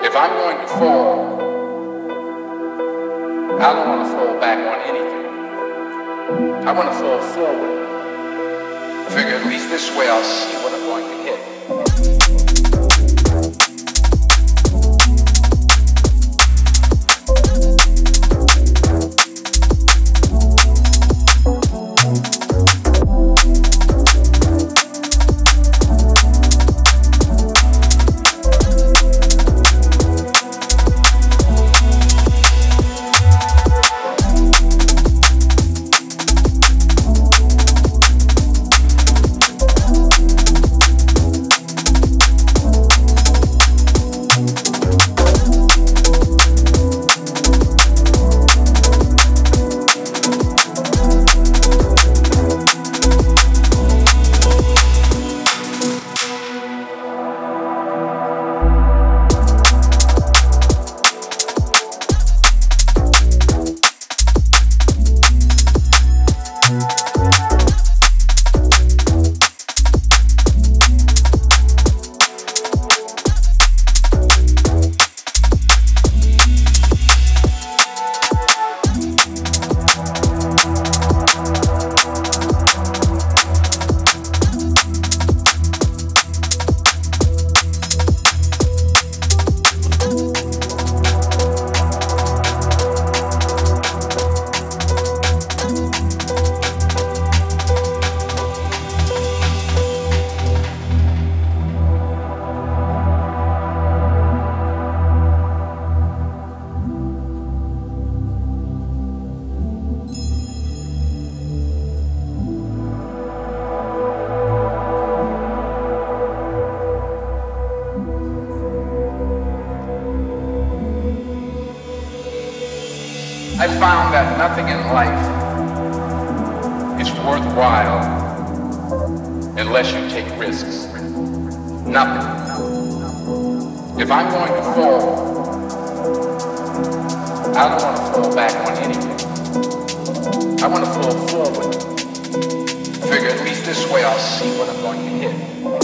If I'm going to fall, I don't want to fall back on anything. I want to fall forward. I figure at least this way I'll see what I'm going to hit. I found that nothing in life is worthwhile unless you take risks. Nothing. If I'm going to fall, I don't want to fall back on anything. I want to fall forward. Figure at least this way I'll see what I'm going to hit.